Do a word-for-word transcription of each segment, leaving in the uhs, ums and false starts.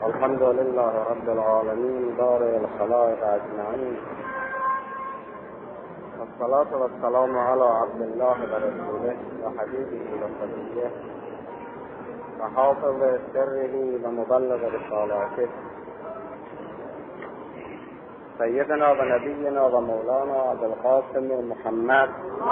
الحمد لله رب العالمين بارئ الخلائق اجمعين، والصلاة والسلام على عبد الله ورسوله وحبيبه وصفيه وحافظ سره ومبلغ رسالاته سيدنا ونبينا ومولانا ابي القاسم محمد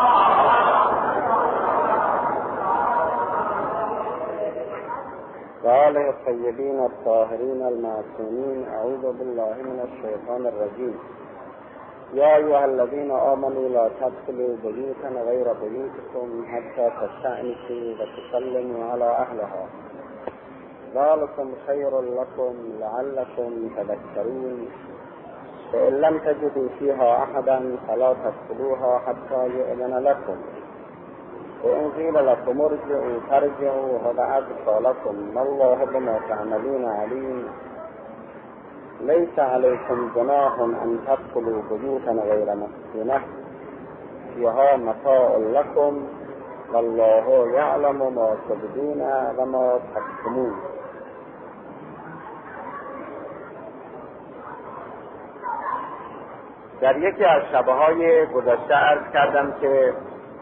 وآله الطيبين الطاهرين المعصومين. أعوذ بالله من الشيطان الرجيم. يا أيها الذين آمنوا لا تدخلوا بيوتا غير بيوتكم حتى تستأنسوا وتسلموا على أهلها ذلكم خير لكم لعلكم تذكرون. فإن لم تجدوا فيها أحدا فلا تدخلوها حتى يؤذن لكم، وإن قيل لكم ارجعوا فارجعوا هو أزكى لكم والله بما تعملون عليم. ليس عليكم جناح أن تدخلوا بيوتا غير مسكونة فيها متاع لكم والله يعلم ما تبدون وما تكتمون. در یکی از شبهای گذشته عرض کردم که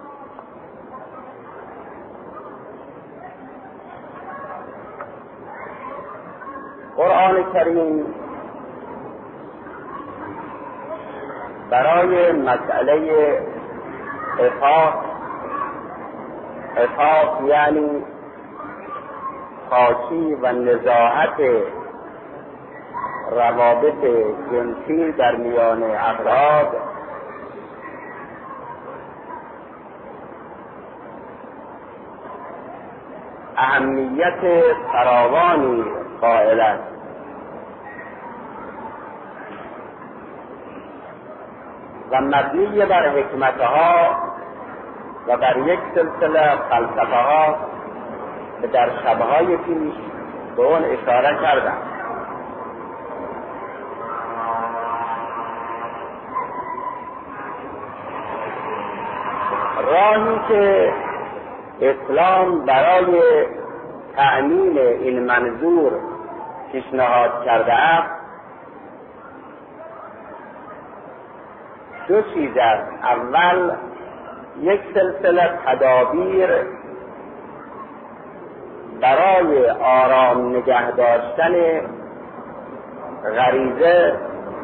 قرآن کریم برای مسئله عفاف عفاف یعنی پاکی و نزاهت روابط جنسی در میان افراد اهمیت فراوانی قائل است و مبنی بر حکمتها و بر یک سلسله فلسفه ها که در شبهای پیش به اون اشاره کردم. راهی که اسلام برای تأمین این منظور پیشنهاد کرده است دو چیز است. اول یک سلسله تدابیر برای آرام نگه داشتن غریزه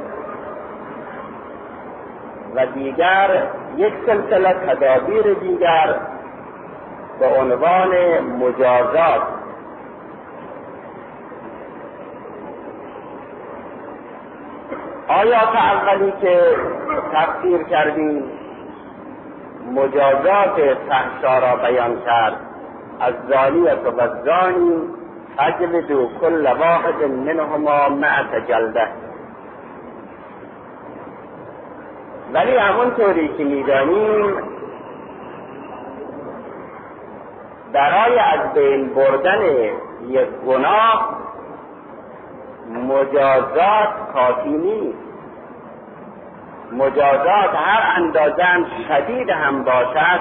و دیگر یک سلسله تدابیر دیگر به عنوان مجازات. آیات اولی که تفسیر کردیم مجازات فحشا را بیان کرد. از زانیة و الزانی فاجلدوا كل واحد منهما مئة جلده. ولی همونطوری که میدانیم برای از بین بردن یک گناه مجازات کافی نیست. مجازات هر اندازه شدید هم باشد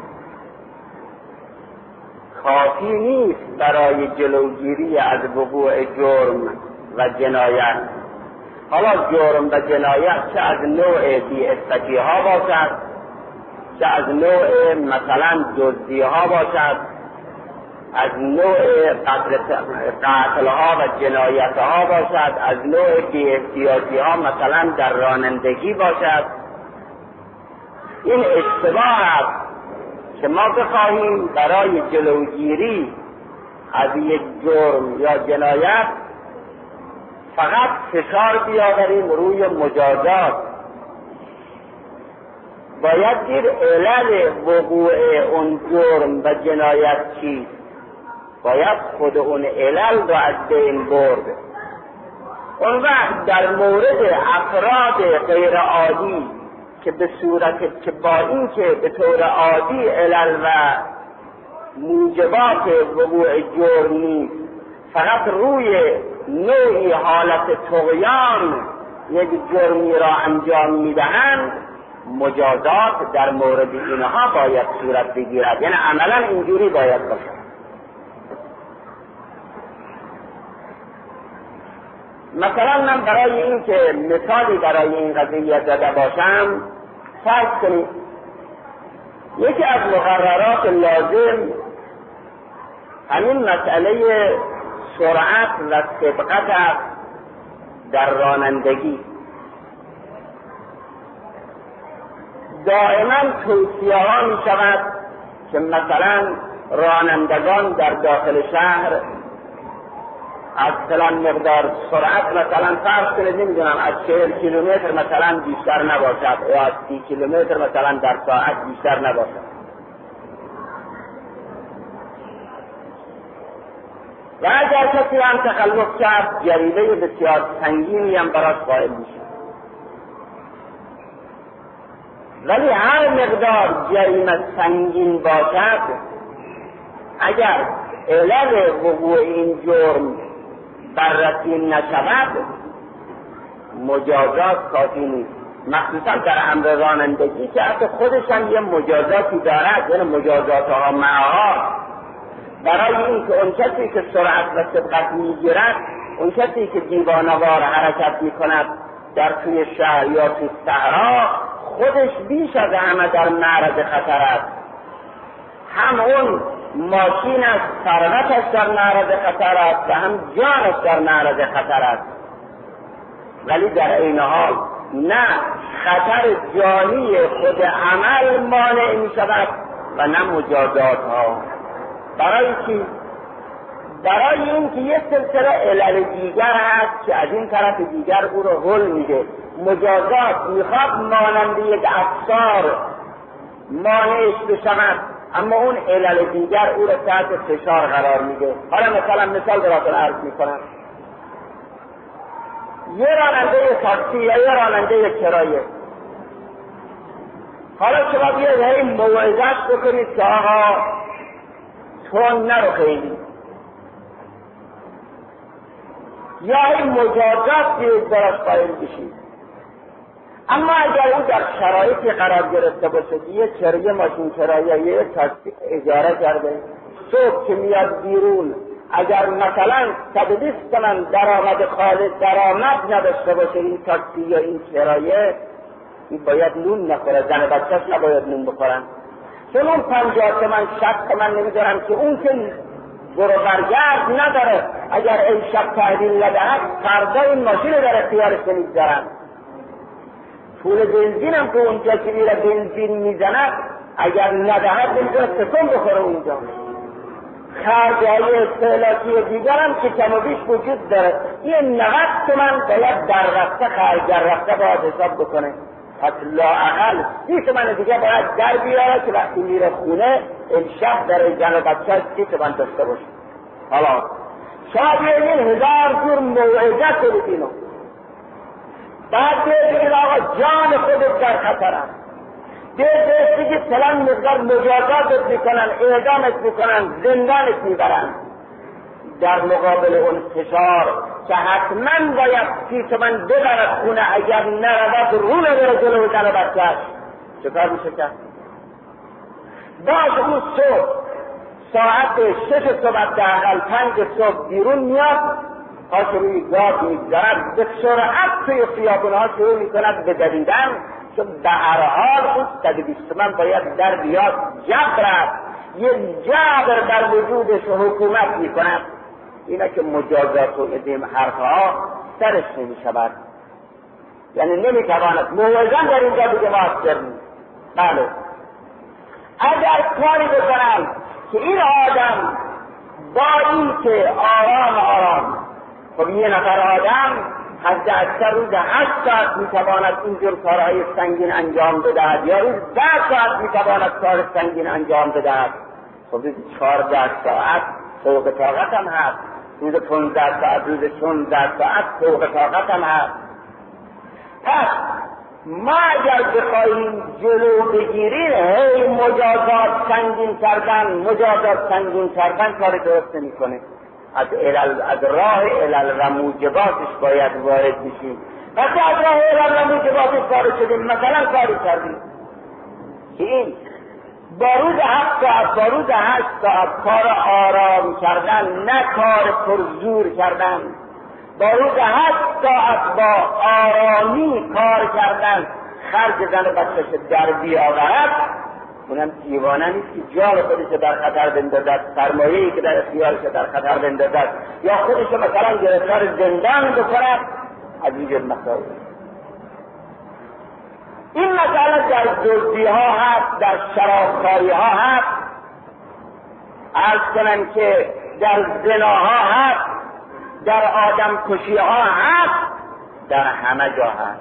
کافی نیست برای جلوگیری از وقوع جرم و جنایت. حالا جرم و جنایت چه از نوع بی‌عفتی ها باشد، چه از نوع مثلا دزدی ها باشد، از نوع قتل ها و جنایت ها باشد، از نوع بی‌احتیاطی ها مثلا در رانندگی باشد. این اشتباه است که ما بخواهیم برای جلوگیری از یک جرم یا جنایت فقط فشار بیاوریم روی مجازات. باید دید علل وقوع اون جرم و جنایت چیست. باید خود اون علل را از بین برد. اون وقت در مورد افراد غیر عادی که به صورت که با این که به طور عادی علل و موجبات وقوع جرم نیست، فقط روی نوعی حالت طغیان یک جرمی را انجام میدهند، مجازات در مورد اینها باید صورت بگیرد. یعنی عملا اینجوری باید باشه. مثلا من برای این که مثالی برای این قضیه زده باشم، فرض کنید یکی از مقررات لازم همین مسئله سرعت و سبقت است در رانندگی. دائما توصیه ها می شود که مثلا رانندگان در داخل شهر از فلان مقدار سرعت، مثلا فرض کنید نمیدونم از چهل کیلومتر مثلا بیشتر نباشد یا از سی کیلومتر مثلا در ساعت بیشتر نباشد. و اگر کسی هم تخلف کرد جریمه بسیار سنگینی هم براش قائل میشه. ولی هر مقدار جریمه سنگین باشد، اگر علل وقوع این جرم بررسی نشود مجازات کافی نیست، مخصوصا در امر رانندگی که حتی خودش هم یه مجازاتی دارد، یعنی مجازات ها معها، برای این که اون کسی که سرعت و سبقت میگیرد، اون کسی که دیوانه‌وار حرکت میکند در توی شهر یا توی صحرا، خودش بیش از همه در معرض خطر است. هم اون ماشین است، ثروتش در معرض خطر است و هم جانش در معرض خطر است. ولی در این حال نه خطر جانی خود عمل مانع می شود و نه مجازات ها. برای چی؟ برای این که یک سلسله علل دیگر هست که از این طرف دیگر او رو حل میده. مجازات میخواد مانند یک افسار مانعش بشود، اما اون علل دیگر او رو تحت فشار قرار میده. حالا مثلا مثال براتون عرض میکنم. یه راننده تاکسی یا یه راننده کرایه، حالا شما بیاید هی موعظه‌اش بکنید که آقا تون نرو خیلی، یا این مجازات بیاید براش قائل بشید. اما اگر او در شرایطی قرار گرفته باشه که یه کرایه ماشین کرایه یه تاکسی اجاره کرده، صبح که میاد بیرون اگر مثلا صد و بیست تومن درآمد خالص درآمد نداشته باشه این تاکسی یا این کرایه، این باید نون نخوره، زن بچه‌ش نباید نون بخورن، چون اون پنجاه تومن شصت تومن نمیدارم که اون که برو برگرد نداره. اگر این شب تحویل ندهد فردا این ماشین رو در اختیارش نمیگذارن. پول بنزین هم که اونجا که میره بنزین میزند اگر ندهد نمیدونه سکون بخوره اونجا. خرجهای استهلاکی دیگر هم که کم و بیش وجود داره. این نود تومن باید در رفته خرج در رفته باید حساب بکنه. پس لااقل سی تومن دیگه باید در بیاره که وقتی میره خونه امشب در زن و بچه سی تومن داشته باشه. حالا شاید این هزار جور موعظه کنید اینو، بعد بگید آقا جان خودت در خطر است، بگید فلان مقدار مجازاتت میکنن، اعدامت میکنن، زندانت میبرن. در مقابل اون فشار که حتما باید سی تومن ببرد خونه، اگر نرود رونه بره جلو زن و بچه‌اش، چکار میشه کرد؟ باز اون صبح ساعت شش صبح حداقل پنج صبح بیرون میاد، پاش روی گاز میگذارد، به سرعت توی خیابون‌ها شروع میکند به دویدن، چون به هر حال اون صد و بیست تومن باید در بیاد. جبر است، یه جبر در وجودش حکومت میکند. اینا که مجازات و ادیم حرفها سرش نمیشود، یعنی نمیتواند موعظه در اینجا دیگه مؤثر نیست. بله اگر کاری بکنم که این آدم با این که آرام آرام، خب یه نفر آدم حد اکثر روز هشت ساعت میتواند اینجور کارهای سنگین انجام بدهد، یا روز ده ساعت میتواند کار سنگین انجام بدهد. خب روز چهارده ساعت فوق طاقت هم هست، روز پانزده ساعت، روز شانزده ساعت فوق طاقت هم هست. پس ما اگر بخواهیم جلو بگیریم هی مجازات سنگین کردن مجازات سنگین کردن کار درست نمی‌کنه. از علل از راه علل و موجباتش باید وارد بشیم. وقتی از راه علل و موجباتش وارد شدیم، مثلا کاری کردیم که این با روز هفت ساعت با روز هشت ساعت کار آرام کردن، نه کار پرزور کردن، با روز هشت ساعت با آرامی کار کردن خرج زن بچه‌ش در بیاورد، اونم دیوانه نیست که جان خودش در خطر بندازد، سرمایه‌ای که در اختیارش در خطر بندازد، یا خودش مثلا گرفتار زندان بکند. از اینجور مسائل این مسئله در دزدی ها هست، در شرابخواری ها هست، عرض کنم که در زناها هست، در آدم کشی ها هست، در همه جا هست.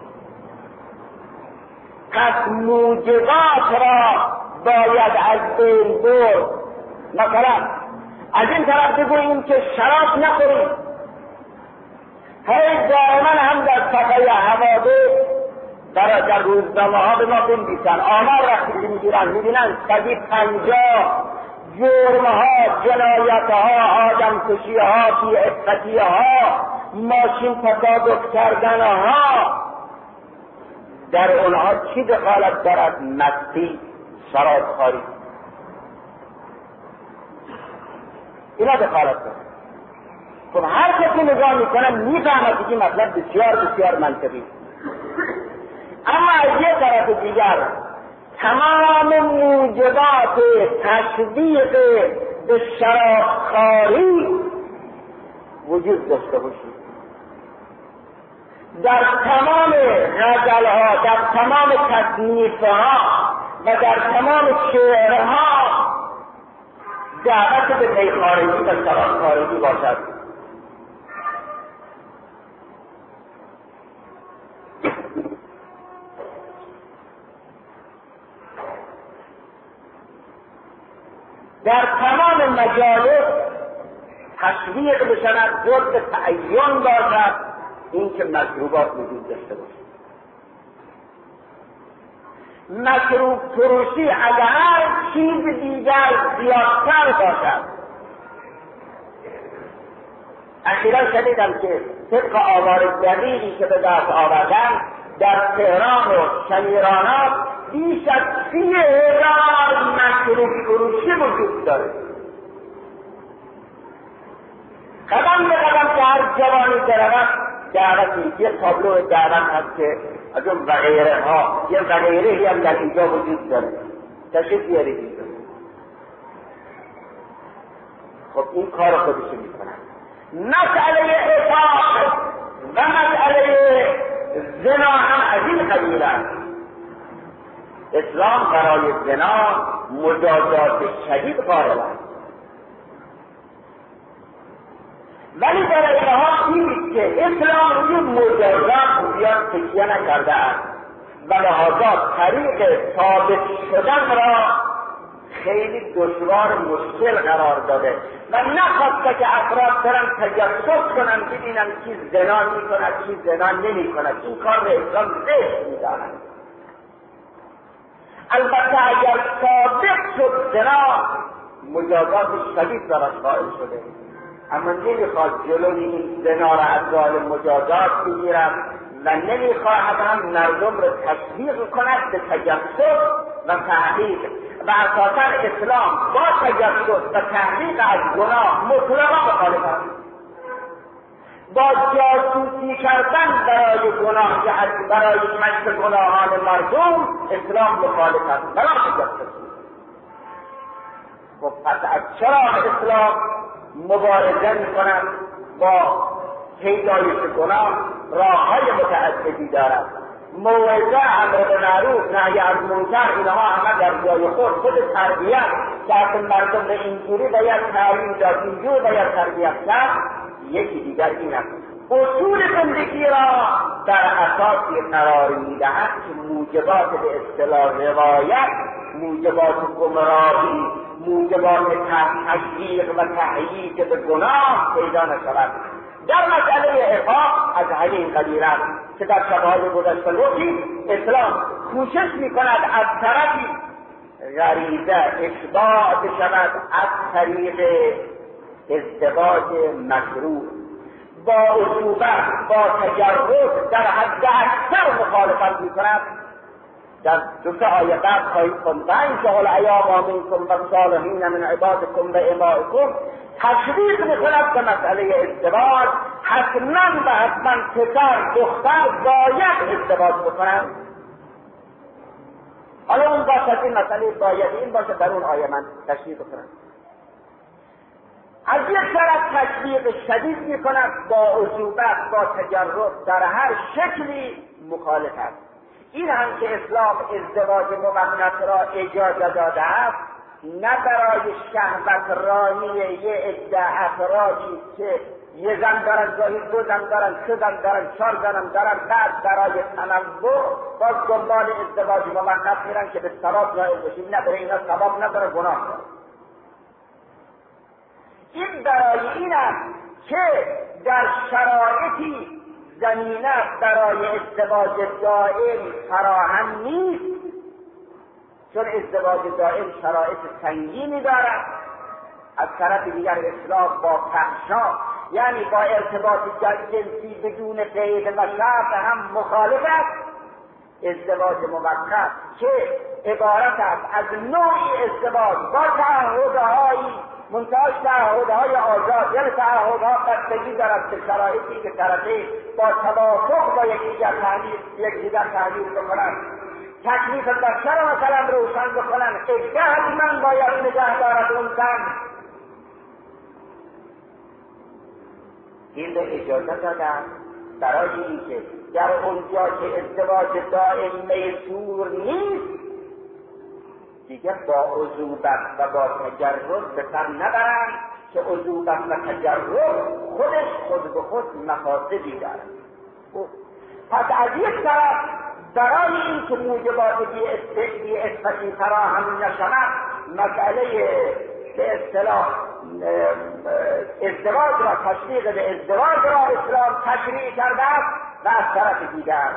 پس موجبات را باید از بین برد. مثلا از این طرف بگوییم که شراب نخوریم، هی دائما هم در صفحه حوادث در در روزنامه ها به ما بنویسن، آمار وقتی که میگیرن میبینن صدی پنجاه جرم ها، جنایت ها، آدم کشی ها، بی عفتی ها، ماشین تصادف کردن ها، در اونها چی دخالت دارد؟ مستی، شرابخواری، اینا دخالت دارد. خب هر کسی نگاه میکنه میفهمد که مطلب بسیار بسیار منطقی. اما از یه طرف دیگر تمام موجبات تشویق به شرابخواری وجود داشته باشید. در تمام غزلها، در تمام تصنیفها و در تمام شعرها دعوت به میخواری و شرابخواری باشد. در تمام مجالس تشویق بشود، جزء تعین باشد این که مشروبات وجود داشته باشد. مشروب فروشی اگر چیز دیگر زیادتر باشد. اخیرا شنیدم که طبق آمار دقیقی که به دست آوردن در تهران و شمیرانات بیش از سی هزار مشروب فروشی وجود داره. قدم به قدم که هر جوانی درود دعوتی، یه تابلو دعوت هست که از اون وغیره ها، یه وغیره هم در اینجا وجود داره، تشریف بیارید. خب این کار خودشو میکنن. مسئله عفاف و مسئله زنا هم از این قبیل است. اسلام برای زنا مجازات شدید قائل است، ولی در اینها این که اسلام روی مجازات زیاد تکیه نکرده است و لحاظا طریق ثابت شدن را خیلی دشوار مشکل قرار داده و نخواسته که افراد برن تجسس کنن ببینن کی زنا میکند کی زنا نمیکند. این کار به اسلام زشت میداند. البته اگر ثابت شد زنا مجازات شدید براش قائل شده، اما نمیخواد جلوی این زنا را از ظالم مجازات بگیرد و نمیخواهد هم مردم را تشویق کند به تجسس و تحقیق. و اساسا اسلام با تجسس و تحقیق از گناه مطلقا مخالف است. با جاسوسی کردن برای گناه که برای مشق گناهان مردم اسلام مخالف است، برای تجسس. خب پس از چرا اسلام مبارزه می‌کند با پیدایش گناه؟ راه‌های متعددی دارد. موعظه، امر بالمعروف، نهی از منکر، اینها همه در جای خود. خود تربیت که مردم به اینجوری باید تعلیم داد، اینجور باید تربیت کرد. یکی دیگر این است اصول زندگی را در اساسی قرار میدهد که موجبات به اصطلاح روایت، موجبات گمراهی، موجبات تشویق و تحریک به گناه پیدا نشود. در مسئله عفاف از همین قبیل است که در شبهای گذشته گفتیم اسلام کوشش میکند از طرفی غریزه اشباع بشود از طریق ازدواج مشروع با عصوبت، با تجرد در حد اکثر مخالفت میکند. در دو تا آیه بعد خواهید خوند فانکحوا الایام منکم والصالحین من عبادکم و امائکم تشویق میکند به مسئله ازدواج، حتما و حتما پسر دختر باید ازدواج بکنن. حالا اون باید این مسئله باید این باشه در اون آیه من تشریح بکنم. از یک طرف تشویق شدید میکند با عصوبت با تجرد در هر شکلی مخالف است. این هم که اسلام ازدواج موقت را اجازه داده است نه برای شهوت رانی یه عده افرادی که یه زن دارن گاهی دو زن دارن سه زن دارن چهار زن دارن بعد برای تنوع باز دنبال ازدواج موقت میرن که به ثواب نائل بشیم. نه برای اینا ثواب نداره، گناه داره. این برای این است که در شرایطی زمینه برای ازدواج دائم فراهم نیست، چون ازدواج دائم شرایط سنگینی دارد. از طرف دیگر اسلام با فحشا یعنی با ارتباط جنسی بدون قید و شرط هم مخالف است. ازدواج موقت که عبارت است از نوعی ازدواج با تعهدهایی منتهاش تعهدهای آزاد، یعنی تعهدها بستگی دارد به شرایطی که طرفین با توافق با یکدیگر تعبیر یکدیگر تعبیر بکنند، تکلیف بشر مثلا روشن بکنند، عده حتما باید نگه دارد اون زن. این به اجازه دادن برای اینکه در اونجا که ازدواج دائم میسور نیست دیگه با عصوبت و با تجرد به سر نبرند که عصوبت و تجرد خودش خود به خود مفاسدی دارد. پس از یک طرف برای این که موجبات بی اثباتی فراهم نشود مسئله به اصطلاح ازدواج را تشویق به ازدواج را اسلام تشریع کرده است. و از طرف دیگر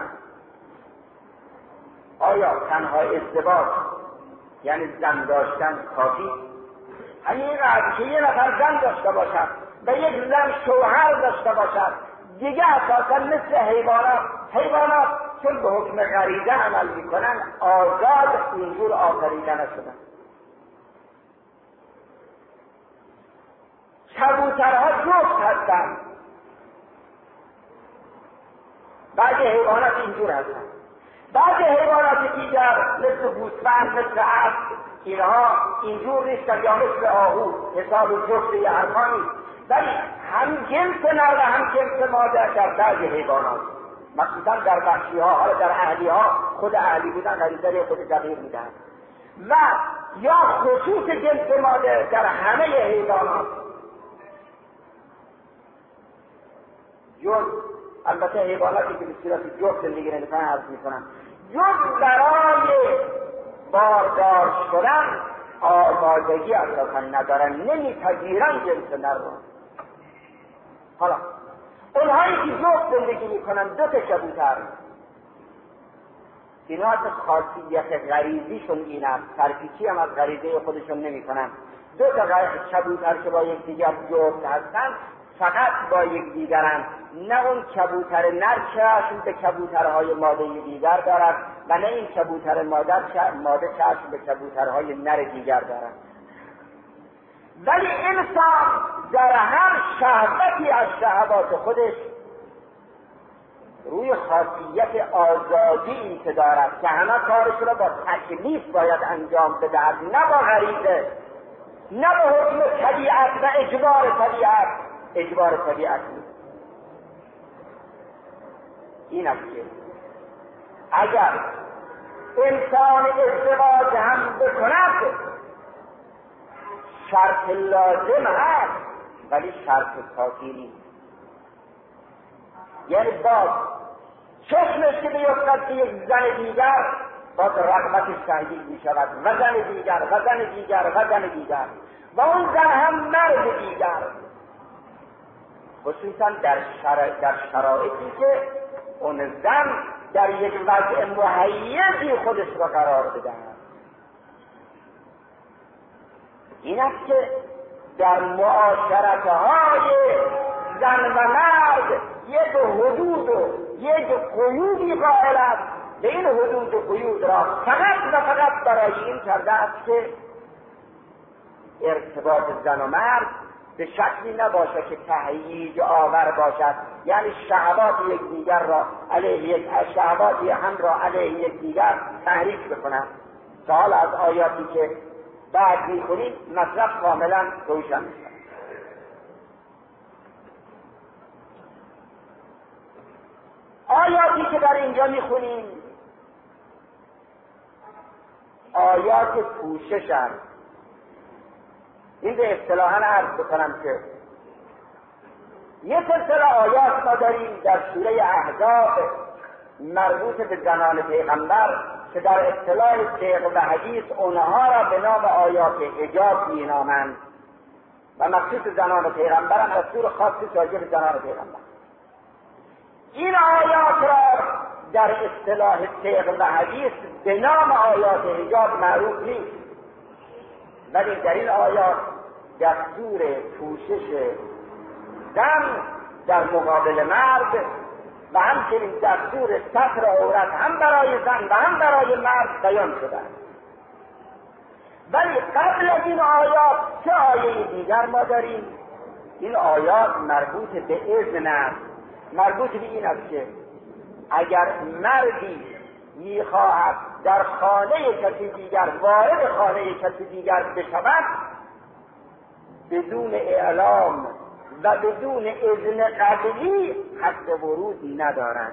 آیا تنها ازدواج یعنی زن داشتن کافی؟ همین قدر که یه نفر زن داشته باشد و یک زن شوهر داشته باشد دیگه اساسا مثل حیوانات حیوانات چون به حکم غریزه عمل میکنن آزاد اینجور آفریده نشدن. کبوترها جفت هستند، بعضی حیوانات اینجور هستند، بعضی حیوانات دیگر مثل گوسفند مثل اسب اینها اینجور نیستن یا مثل آهو حساب جفت یه ارکانی، ولی هم جنس نر و هم جنس ماده در بعضی حیوانات مخصوصا در وحشی ها. حالا در اهلی ها خود اهلی بودن غریزه خود دقیق میدن و یا خصوص جنس ماده در همه حیوانات. جز البته حیواناتی که به صورت جفت زندگی نمیکنن عرض میکنن جز برای باردار شدن آمادگی اساسا ندارن، نمیپذیرن جنس نر را. حالا اونهایی که جفت زندگی میکنن دو تا کبوتر اینا از خاصیت غریزیشون این است، ترکیچی هم از غریزه خودشون نمیکنن. دو تا کبوتر که با یکدیگر جفت هستن فقط با یک دیگرن، نه اون کبوتر نر چشم به کبوترهای ماده دیگر دارد و نه این کبوتر مادر ماده چشم به کبوترهای نر دیگر دارد. ولی انسان در هر شهوتی از شهوات خودش روی خاصیت آزادی که دارد که همه کارش را با تکلیف باید انجام بدهد، نه با غریزه، نه با حکم طبیعت و اجبار طبیعت. اجبار طبیعت نیست. این است که اگر انسان ازدواج هم بکند شرط لازم هست ولی شرط کافی نیست. یعنی باز چشمش که بیفتد که یک زن دیگر باز رغبتش تهدید می شود و زن دیگر و زن دیگر و زن دیگر و اون زن هم مرد دیگر، خصوصا در, شرا... در شرایطی که اون زن در یک وضع مهیزی خودش را قرار بدهد. این است که در معاشرتهای زن و مرد یک حدود و یک قیودی قائل است. به این حدود و قیود را فقط و فقط برای این کرده است که ارتباط زن و مرد به شکلی نباشه که تهییج آور باشد، یعنی شهوات یکدیگر را علیه یک شهواتی هم را علیه یکدیگر تحریک بکنند. سوال از آیاتی که بعد می‌خونیم مطلب کاملا روشن می‌شود. آیاتی که در اینجا می‌خونیم آیات پوشش است. این به اصطلاحاً عرض بکنم که یه سلسله آیات ما داریم در سوره احزاب مربوط به زنان پیغمبر که در اصطلاح فقه و حدیث اونها را به نام آیات حجاب مینامند و مخصوص زنان پیغمبر هم دستور خاصی راجع به زنان پیغمبر. این آیات را در اصطلاح فقه و حدیث به نام آیات حجاب معروف نیست، ولی در این آیات دستور پوشش زن در مقابل مرد و همچنین دستور ستر عورت هم برای زن و هم برای مرد بیان شده است. ولی قبل از این آیات چه آیه دیگر ما داریم؟ این آیات مربوط به اذن است، مربوط به این است که اگر مردی میخواهد در خانه کسی دیگر وارد خانه کسی دیگر بشود بدون اعلام و بدون اذن قبلی حق ورود ندارند.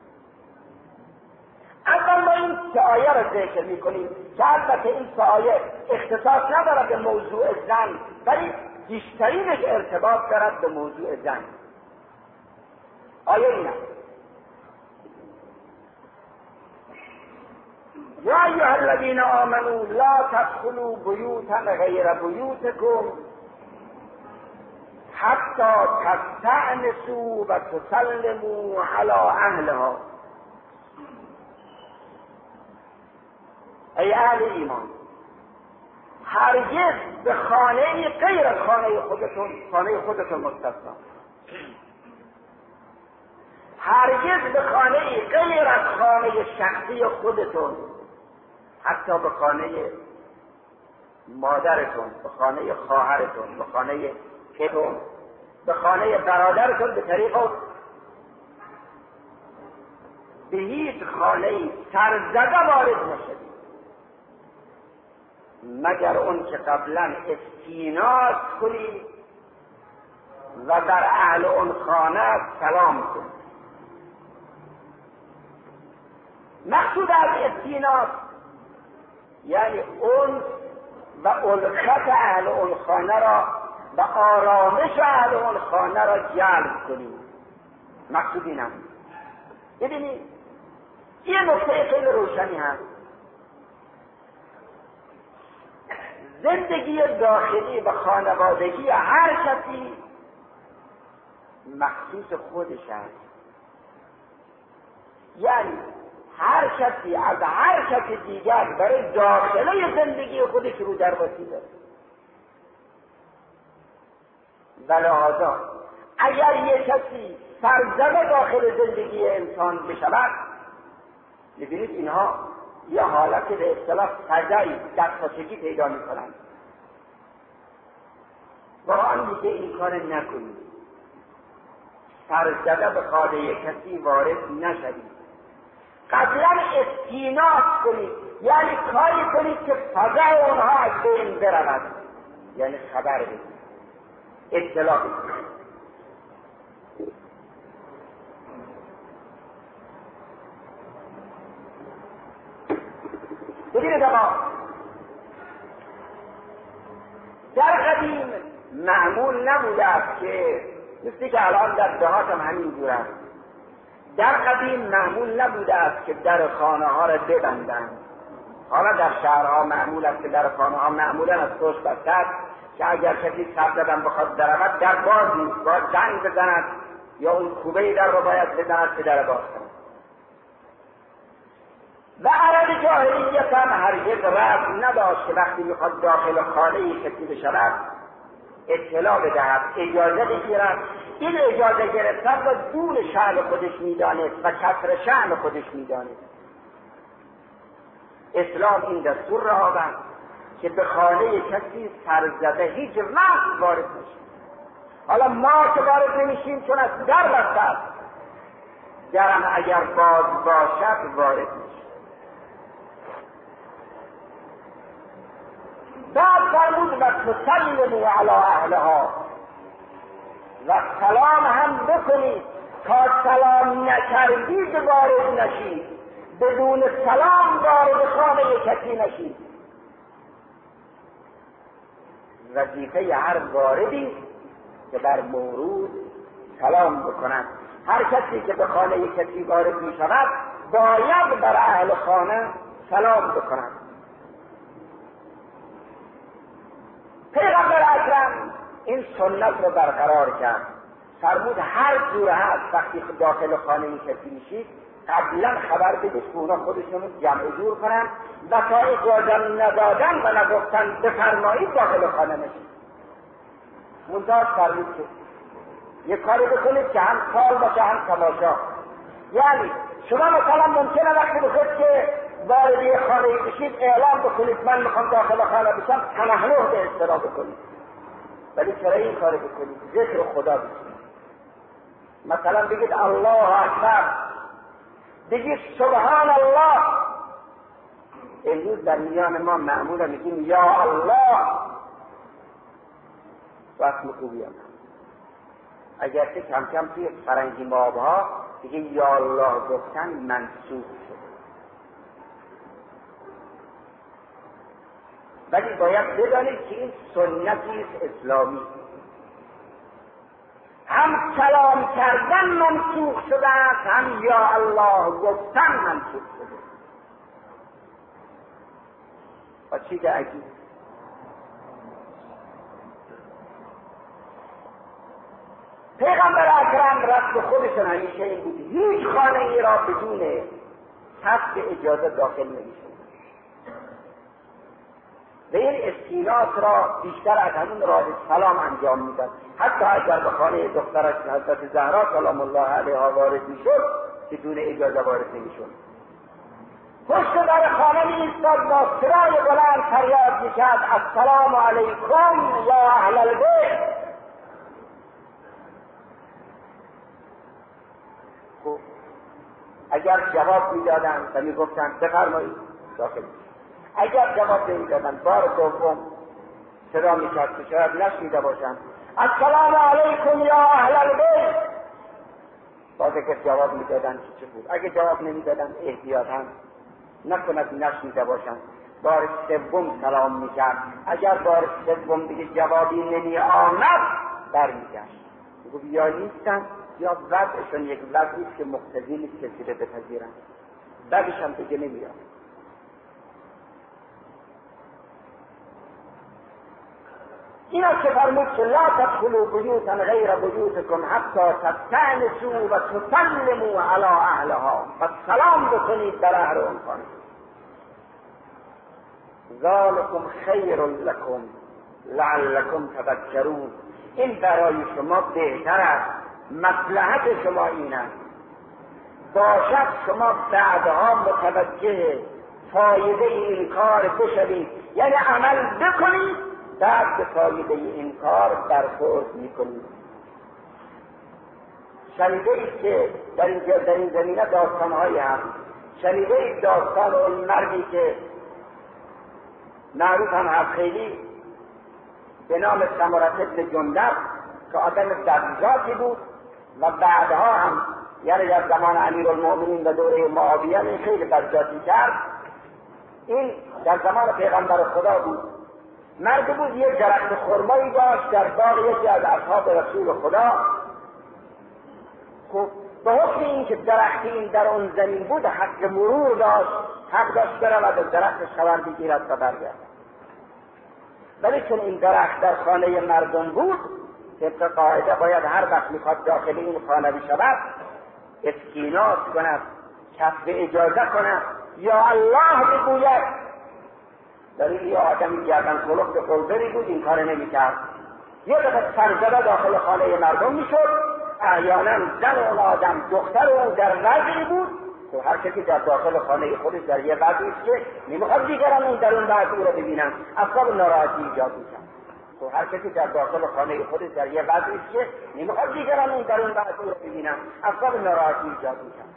اول ما این سه آیه را ذکر میکنیم که البته این سه آیه اختصاص ندارد به موضوع زن، ولی بیشترینش ارتباط دارد به موضوع زن. آیه این است: یا ایها الذین آمنوا لا تدخلوا بیوتا غیر بیوتکم حتی تستأنسوا و تسلموا علی اهلها. ای اهل ایمان، هرگز به خانه غیر خانه خودتون، خانه خودتون مستثنا، هرگز به خانه غیر از خانه شخصی خودتون، حتی به خانه مادرتون، به خانه خواهرتون، به خانه پدرتون، به خانه برادرتون به طریق به هیچ خانه سرزده وارد نشدید مگر اون که قبلا استیناس کنید و در اهل اون خانه سلام کنید. مقصود از استیناس یعنی اون و الفت اهل اون خانه را و آرامش اهل اون خانه را جلب کنید. مقصود این هم ببینید یه نکته خیلی روشنی هست. زندگی داخلی و خانوادگی هر کسی مخصوص خودش است، یعنی هر کسی از هر کسی دیگر برای داخله زندگی خودش رو درواسی داره. ولهذا اگر یک کسی سرزده داخل زندگی انسان بشود، می‌بینید اینها یه حالت به اصطلاح فضایی دستخوشی پیدا می‌کنند. قرآن میگه این کار نکنید، سرزده به خانه کسی وارد نشوید، قبلا استیناس کنید، یعنی کاری کنید که فضای اونها از بین برود، یعنی خبر بدید، اطلاع بدید. ببینید آقا، در قدیم معمول نبوده است که مثل که الان در دهات هم همین جور است. در قدیم معمول نبوده است که در خانه ها را ببندند. حالا در شهرها معمول است که در خانه ها معمولا از پشت بسته است که اگر کسی سر زدن بخواد درآمد در باز نیست، باید زنگ بزند یا اون کوبه در رو باید بزند که در باز کند. و عرب جاهلیت هم هرگز رسم نداشت که وقتی میخواد داخل خانه کسی بشود اطلاع بدهد، اجازه بگیرد. این اجازه گرفتن را دون شأن خودش میدانست و کسر شأن خودش میدانست. اسلام این دستور را آورد که به خانه کسی سرزده هیچ وقت وارد نشد. حالا ما که وارد نمیشیم چون از در بسته است، درم اگر باز باشد وارد میشه. بعد فرمود و تسلموا علی اهلها، و سلام هم بکنید، تا سلام نکردید وارد نشید، بدون سلام وارد خانه کسی نشید. وظیفه هر واردی که در مورود سلام بکنند. هر کسی که به خانه کسی وارد می شود باید بر اهل خانه سلام بکنند. پیغمبر اکرم این سنت رو برقرار کرد. فرمود هر جور هست وقتی داخل خانه کسی میشید قبلا خبر بدید که اونا خودشون جمع جور کنن و تا اجازه ندادن و نگفتن بفرمایید داخل خانه نشید. منتها فرمود که یک کاری بکنید که هم سال باشه هم تماشا. یعنی شما مثلا ممکنه وقتی بخواید که واردی خانه بشید اعلام بکنید من میخوام داخل خانه بشم، تنحنح به اصطلاح بکنید. ولی چرا این کاری بکنید؟ ذکر خدا بکنید. مثلا بگید الله اکبر، بگید سبحان الله. امروز در میان ما معمولا میگیم یا الله، وقت خوبی هم اگرچه کم کم توی فرنگی مابها دیگه یا الله گفتن منسوخ شد، ولی باید بدانید که این سنتی است اسلامی. هم سلام کردن منسوخ شده است، هم یا الله گفتن منسوخ شده. و چی که عجیب، پیغمبر اکرم رسم خودشون همیشه این بود هیچ خانه ای را بدون کسب اجازه داخل نمیشه. و این استیناس را بیشتر از همون راه سلام انجام میدن. حتی اگر به خانه دخترش حضرت زهرا سلام الله علیها وارد میشد بدون اجازه وارد نمیشد. پشت در خانه میایستاد با صدای بلند فریاد میکرد السلام علیکم یا اهل البیت. خب اگر جواب میدادن و میگفتن بفرمایید داخل، اگر جواب نمیدادن بار دوم صدا میکرد که شاید نشنیده باشن السلام علیکم یا اهل البیت. باز اگر جواب میدادن چه بود، اگر جواب نمیدادن احتیاطاً نکند نشنیده باشن. بار سوم سلام میکرد، اگر بار سوم دیگه جوابی نمی آمد برمیگشت، میگفت یا نیستن یا وضعشون یک وضعی که مقتضی نیست کسی رو بپذیرن، بعدش هم دیگه نمیاد. اینا که فرمود که لا تدخلوا بیوتا غیر بیوتکم حتی تستأنسوا و تسلموا علی اهلها، و سلام بکنید در اهل اون خانه. ذالکم خیر لکم لعلکم تذکرون. این برای شما بهتر است، مصلحت شما این است باشد شما بعدها متوجه فایده این کار بشوید، یعنی عمل بکنید بعد به فایده این کار برخورد میکنید. شنیده اید که در این, در این زمینه داستانهایی هست. شنیده اید داستان اون مردی که معروف هم هست خیلی به نام سمرة بن جندب که آدم بدذاتی بود و بعدها هم یعنی در زمان امیرالمؤمنین و دوره معاویه این خیلی بدذاتی کرد. این در زمان پیغمبر خدا بود. مرد بود یک درخت خرمایی داشت در باغ یکی از اصحاب رسول خدا. خب به حکم این که درخت این در اون زمین بود حق مرور داشت، حق داشت برود از درختش خبر بگیرد و برگرد. ولی چون این درخت در خانه مردم بود طبق قاعده باید هر وقت میخواد داخل این خانه بشود اسکیناس کند، کسب اجازه کند، یا الله بگوید. در این یه آدمی گردن خلق به قلبری بود این کار نمی کرد. یه دفعه سرزده داخل خانه مردم می شد. احیانا زن اون آدم دختر اون در وضعی بود که هر کسی در داخل خانه خودش در یه وضعی است که نمیخواد دیگران اون در اون وضع او را ببینن، اصاب ناراحتی ایجاد می کرد. خب هر کسی در داخل خانه خودش در یه وضعی که نمیخواد دیگران اون در اون وضعی رو ببینن، اصلا ناراحتی ایجاد میکنه.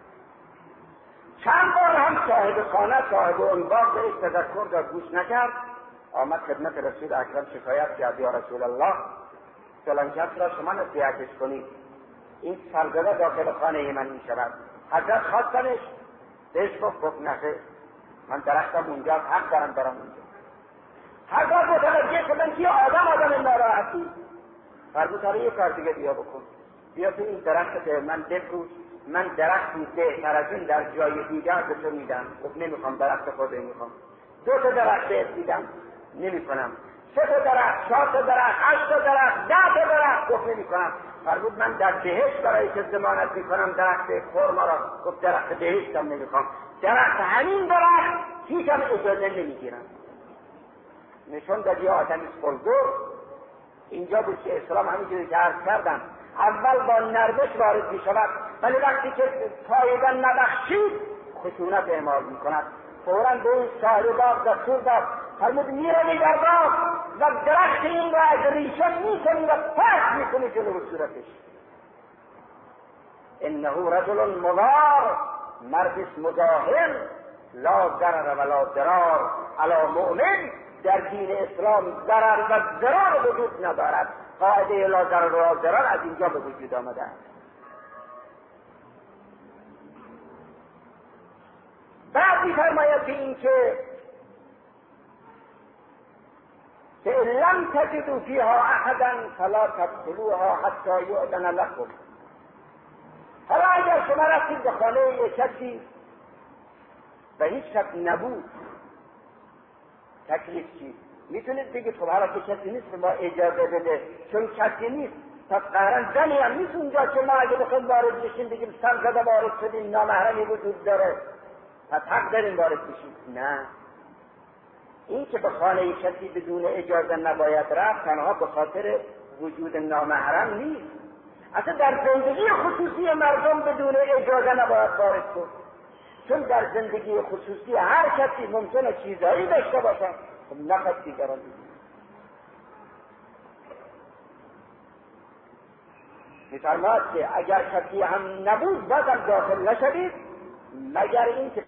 چند بار هم صاحب خانه، صاحب اون باغ بهش تذکر داد، گوش نکرد. آمد خدمت رسول اکرم شکایت کرد، یا رسول الله فلان کس را شما نصیحتش کنید، این سرزده داخل خانه من میشود. حضرت خواستنش، بهش گفت گفت نخیر، من درختم اونجا، حق دارم برم اونجا. حضرت متوجه شدن که آدم آدم ناراحتی، فرمود حالا یه کار دیگه بیا بکن، بیا تو این درخت من بفروش، من درختی بهتر از این در جای دیگر به تو میدم. گفت نمیخوام، درخت خودم میخوام. دو تا درخت بهت میدم، نمیکنم. سه تا درخت، چهار تا درخت، هشت تا درخت، ده تا درخت. گفت نمیکنم. فرمود من در بهشت برای که ضمانت میکنم درخت خرما را. گفت درخت بهشتم نمیخوام، درخت همین درخت هیچم اجازه نمیگیرم. نشون دادی آدمی سپردور. اینجا بود که اسلام همینجوری که عرض کردم اول با نرمش وارد می شود، ولی وقتی که پایدن نبخشید خشونت اعمال می کند. فوراً به این صاحب باغ دستور داد، فرمود میروی در باغ و درخت این را از ریشه میکنی و پس میکنی جلو صورتش. انه رجل مضار، مردش مزاحم، لا ضرر ولا ضرار علی مؤمن. در دین اسلام ضرر و ضرار وجود ندارد. قاعده لا ضرر ولا ضرار از اینجا به وجود آمده است. بعد می‌فرماید که این که که لم تجدوا فیها احدا فلا تدخلوها حتی یؤذن لكم. حالا اگر شما رفتید به خانه یک کسی و هیچ کس نبود، تکلیف چی؟ میتونید بگید خب حالا که کسی نیست ما اجازه بده، چون کسی نیست پس قهرن زنی هم نیست اونجا که ما اگه بخوایم وارد بشیم بگیم سر زده وارد شدیم، نامحرمی وجود داره پس حق داریم وارد بشیم. نه، این که به خانه کسی بدون اجازه نباید رفت تنها به خاطر وجود نامحرم نیست، اصلا در زندگی خصوصی مردم بدون اجازه نباید وارد شد. چون در زندگی خصوصی هر کسی ممکنه چیزایی داشته باشد، خب نخواست دیگران بگید. می‌فرماید که اگر کسی هم نبود بازم داخل نشدید مگر این که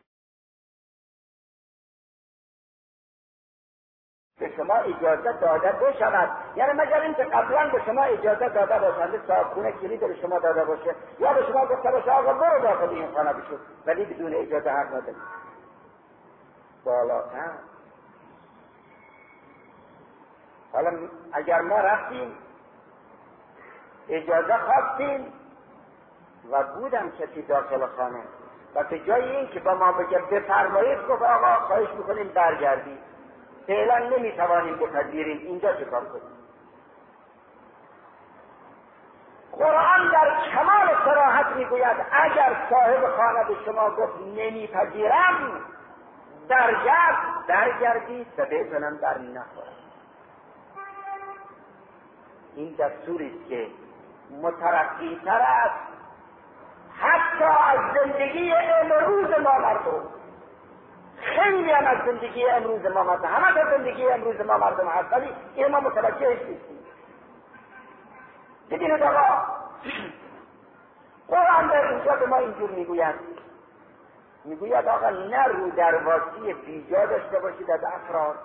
به شما اجازه داده بشود، یعنی مگر این که قبلا به شما اجازه داده باشند، صاحبخونه کلید به شما داده باشه یا به شما گفته باشه آقا برو داخل این خانه بشو، ولی بدون اجازه حق ندارید. بالاتر حالا اگر ما رفتیم اجازه خواستیم و بودم کسی داخل خانه و به جای این که با ما بگه بفرمایید گفت آقا خواهش میکنیم برگردید، فعلا نمیتوانیم بپذیریم، اینجا چه کار کنیم؟ قرآن در کمال صراحت میگوید اگر صاحب خانه به شما گفت نمیپذیرم درگرد، درگردید و بهتونم بر نخورد. این دستوری است که مترقی تر است حتی از زندگی امروز ما مردم. خیلی هم از زندگی امروز ما مردم، همه از زندگی امروز ما مردم هست، ولی این ما متوجهش نیستیم. ببینید آقا قرآن در اینجا به ما اینجور میگوید میگوید آقا نه رو درواسی بیجا داشته باشید از افراد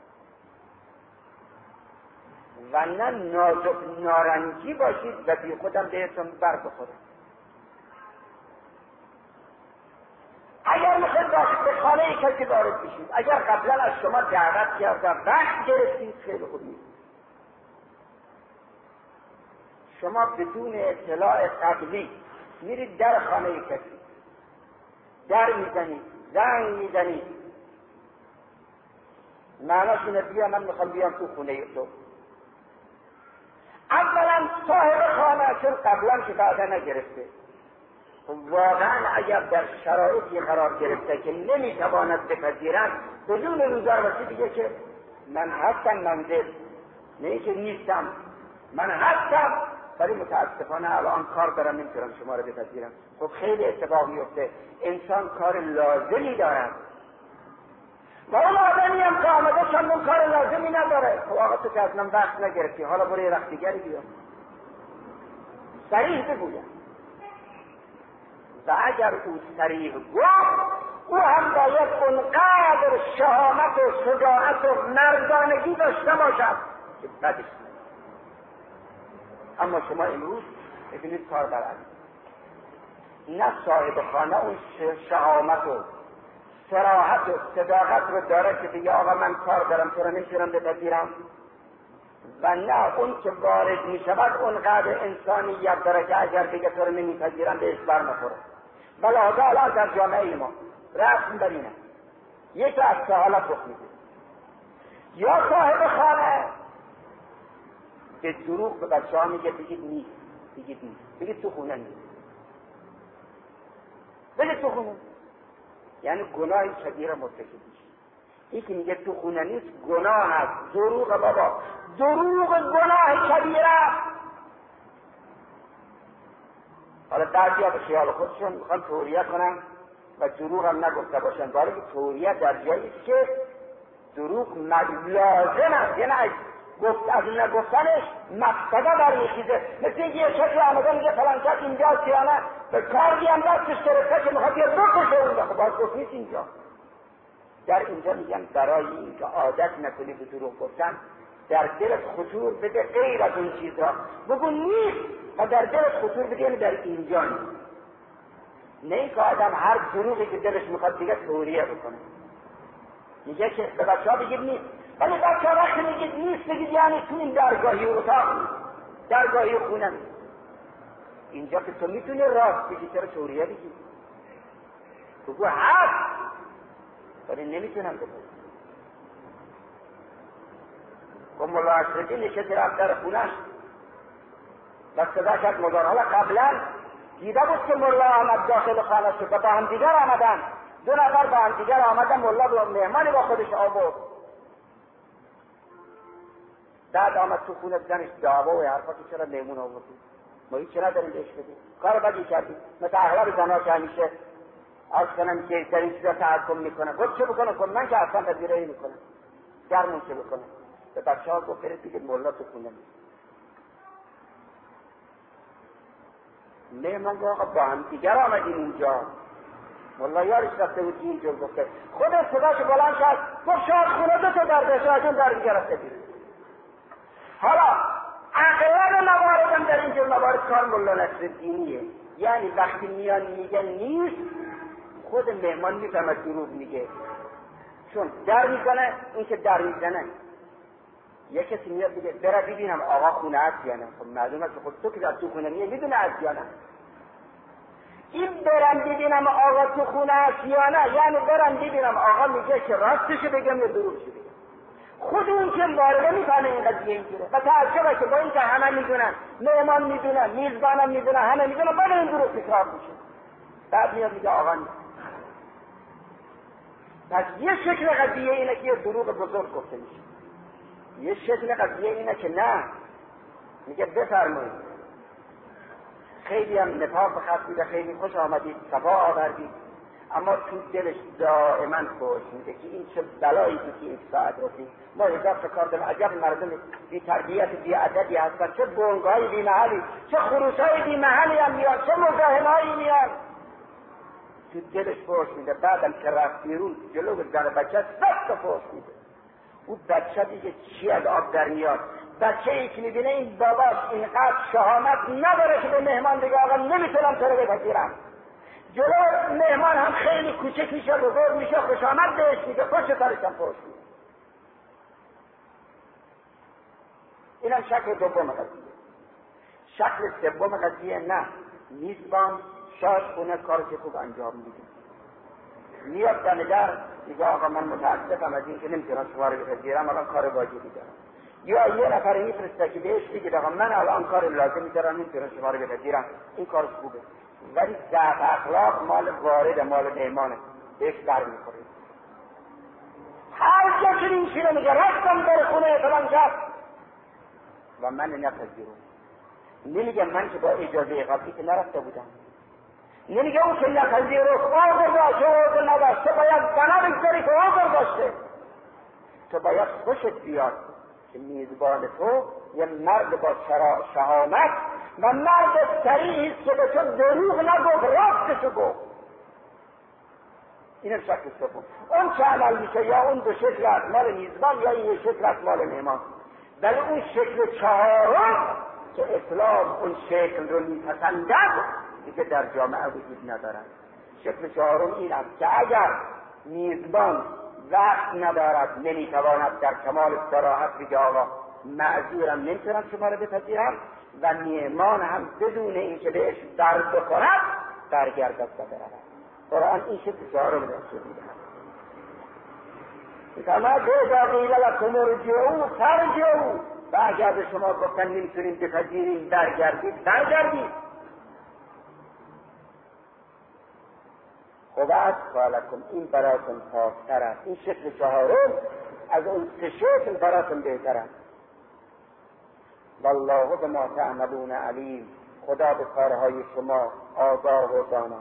و نه نازک نارنجی باشید و بی خودم بهتون بر بخورید. اگر میخواید به خانه کسی وارد بشید، اگر قبلا از شما دعوت کرده وقت گرفتید خیلی خوب نیست. شما بدون اطلاع قبلی میرید در خانه کسی، در میزنید، زنگ میزنید، معناش اینه بیا من میخوام بیام تو خونه تو. اولا صاحب خانه چون قبلا شکایت نگرفته، واقعا اگر در شرایطی قرار گرفته که نمیتواند بپذیرد بدون روزارواسی دیگه که من هستم منزل، نه که نیستم، من هستم ولی متاسفانه الان کار دارم نمیتونم شما رو بپذیرم. خب خیلی اتفاق میفته، انسان کار لازمی دارد و اون آدمی هم که آمده چندون کار لازمی نداره. خب آقا تو که از من وقت نگرفتی، حالا برو یه وقت دیگری بیا. صریح بگویم. و اگر او صریح گفت، او هم باید اونقدر شهامت و شجاعت و مردانگی داشته باشد که بدش. اما شما امروز ببینید کار برند، نه صاحب خانه اون شهامت و صراحت و صداقت رو داره که بگه آقا من کار دارم تو رو نمیتونم بپذیرم، و نه اون که وارد میشود اونقدر انسانیت داره که اگر بگه تو رو نمیپذیرم بهش بر نخوره. بلکه الان در جامعه ما رسم بر اینه، یکی از سه حالت رخ میده: یا صاحب خانه به دروغ به بچه ها میگه بگید نیست، بگید نیست، بگید تو خونه نیست، بگید تو خونه، یعنی گناه کبیره مرتکب میشه. یکی میگه تو خونه نیست گناه هست، دروغ بابا، دروغ گناه کبیره. حالا بعضیا به خیال خودشون میخوان توریه کنن و دروغ هم نگفته باشن، برای که توریه در جایی که دروغ لازم است، یعنی گفت از نگفتنش مقصده برای چیزه. مثل یه شکل آمده میگه فلان کس اینجاست یا نه، به کاری هم دستش گرفته که میخواد یه بکشه اونجا، خب باید گفت نیست اینجا. در اینجا میگن برای اینکه عادت نکنی به دروغ گفتن، در دلت خطور بده غیر از اون چیزها، بگو نیست و در دلت خطور بده یعنی در اینجا نیست. نه اینکه آدم هر دروغی که دلش میخواد دیگه توریه بکنه. میگه که به بچه ها بگید نیست، ولی بچه ها وقتی میگید نیست بگید یعنی تو این درگاهی اتاق نیست، درگاهی خونه نیست. اینجا که تو میتونی راست بگی، چرا توریه بگی؟ بگو هست ولی نمیتونم بگم. و مولا اشرفی نشسته رفت در خونش و صدا کرد مزار. حالا قبلا دیده بود که مولا آمد داخل خانه شد و با هم دیگر آمدن، دو نفر با هم دیگر آمدن، مولا با مهمانی با خودش آورد. بعد آمد تو خونه زنش دعوا و حرفا که چرا مهمون آوردی، ما هیچ چرا داریم بهش بدیم، کار بدی کردی. مثل اغلب زنها که همیشه از کنم که در این چیزا تحکم میکنه، خود چه بکنه کن، من که اصلا پذیرایی میکنم، گرمون چه بکنه. به بچه ها گفت برید دیگه مولا تو خونه نیست. مهمان آقا با هم دیگر آمدیم اینجا، مولا یارش رفته بود اینجور گفته، خود صداش بلند شد گفت شاید خونه دو تا در بشاهدون در دیگر رفته بید. حالا اغلب مواردم در اینجور موارد کار مولا نصرالدینیه، یعنی وقتی میان میگن نیست خود مهمان میفهمه دروغ میگه، چون در میزنه، این که در میزنه یه کسی میاد بگه برا ببینم آقا خونه هست یا نه، خب معلومه که خود تو که در تو خونه میه میدونه هست یا نه. این برم ببینم آقا تو خونه هست یا نه یعنی برم ببینم آقا میگه که راستشو بگم یا دروغشو بگم. خود اون که وارده میفهمه این قضیه اینجوره و تعجبه که با این که همه میدونن، مهمان میدونن، میزبانم میدونن، همه میدونن، بعد این دروغ تکرار میشه. بعد میاد میگه آقا نیست. پس یه شکل قضیه اینه که یه دروغ بزرگ گفته میشه، یه شکل قضیه اینه که نه، میگه بفرمایید خیلی هم نفاق خط خیلی خوش آمدید، صفا آوردید، اما تو دلش دائما خوش میده که این چه بلایی بود که این ساعت رسید، ما هزار تا کار داریم، عجب مردم بی تربیت بی عددی هستن، چه بونگای بی محلی، چه خروسای بی محلی هم میاد، چه مزاحمایی میاد، تو دلش خوش میده. بعدم که رفت بیرون جلو زن بچه دست خوش میده. اون بچه دیگه چی از آب در میاد، بچه ای که میبینه این باباش اینقدر شهامت نداره که به مهمان دیگه آقا نمیتونم تو رو بپذیرم، جلو مهمان هم خیلی کوچک میشه، بزرگ میشه، خوش آمد بهش میگه، پشت سرش هم خوش میده. اینم شکل دوم قضیه. شکل سوم قضیه نه، میزبان شاید خونه کار که خوب انجام میده، میاد دم در میگه آقا من متاسفم از این که نمیتونم شما رو بپذیرم، الان کار واجبی دارم. یا یه نفر میفرسته که بهش بگه آقا من الان کار لازمی دارم نمیتونم شما رو بپذیرم، این کارش خوبه، ولی ضعف اخلاق مال وارد، مال مهمانه، بهش بر میخوره. هر جا که این چیزه میگه رفتم در خونه فلان کس و من نپذیرم، نمیگم من که با اجازه قبلی که نرفته بودم، نمیگه اون که نپذیرفت عذر داشته و عذر نداشته باید بنا بگذاری که عذر داشته. تو باید خوشت بیاد که میزبان تو یه مرد با شهامت و مرد صریحی است که به تو دروغ نگفت، راستشو گفت. اینم شکل سوم. اون چه عمل میشه یا اون دو شکل از مال میزبان یا این شکل از مال مهمان. ولی اون شکل چهارم که اسلام اون شکل رو میپسندد دیگه در جامعه وجود ندارد. شکل چهارم این است که اگر میزبان وقت ندارد، نمیتواند در کمال صراحت بگه آقا معذورم نمیتونم شما رو بپذیرم، و میهمان هم بدون اینکه بهش در بخورد برگردد و برود. قرآن این شکل چهارم رو داشته میدهد. کما اذا قیل لکم ارجعوا فارجعوا، و اگر به شما گفتن نمیتونیم بپذیریم برگردید برگردید. خب اتقالکم، این براتون پاکتر است. این شکل چهارم از اون سه شکل براتون بهتر است. والله بما تعملون علیم، خدا به کارهای شما آگاه و دانا.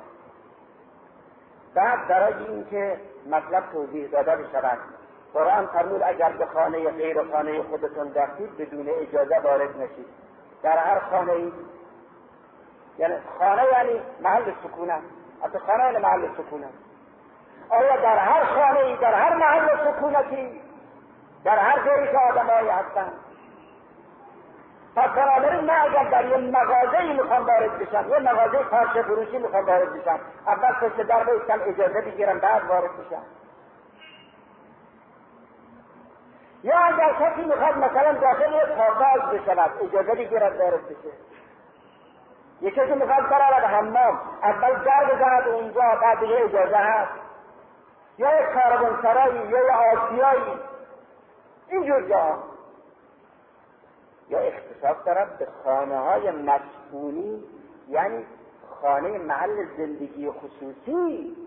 بعد برای اینکه مطلب توضیح داده بشود، قرآن فرمود اگر به خانه غیر خانه خودتون رفتید بدون اجازه وارد نشید. در هر خانه ای، یعنی خانه یعنی محل سکونت، حتی خانه یعنی محل سکونت. آیا در هر خانه ای، در هر محل سکونتی، در هر جایی که آدمایی هستند، پس بنابراین من اگر در یه مغازه‌ای میخوام وارد بشم، یه مغازه فرش فروشی میخوام وارد بشم، اول پشت در بایستم اجازه بگیرم بعد وارد بشم. یا اگر کسی میخواد مثلا داخل یه پاکاز بشود اجازه بگیرد وارد بشه. یه کسی میخواد برود حمام اول در بزند اونجا بعد یه اجازه هست. یا یه کاروانسرایی یا یه آسیایی، اینجور جا. یا اختصاص دارد به خانه های مسکونی، یعنی خانه محل زندگی خصوصی.